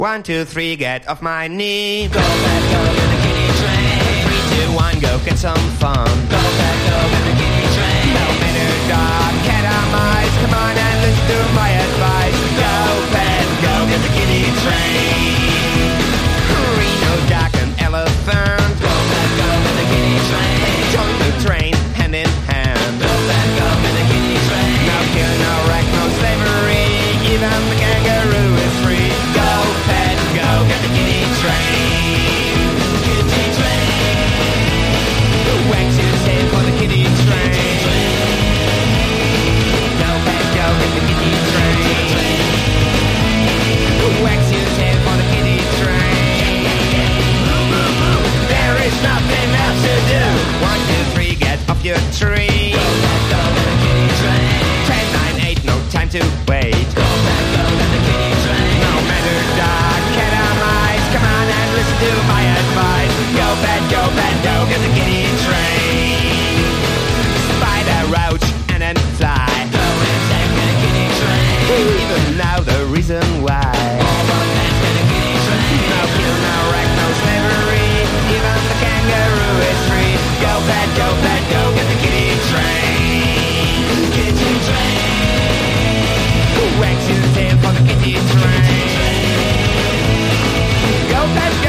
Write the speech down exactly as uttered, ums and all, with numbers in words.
One, two, three, get off my knee. Go back, go, get the kiddie train. Three, two, one, go get some fun. Go back, go, get the kiddie train. No matter dog, cat on mice. Come on and listen to my advice. Go, pet, go get the kiddie train.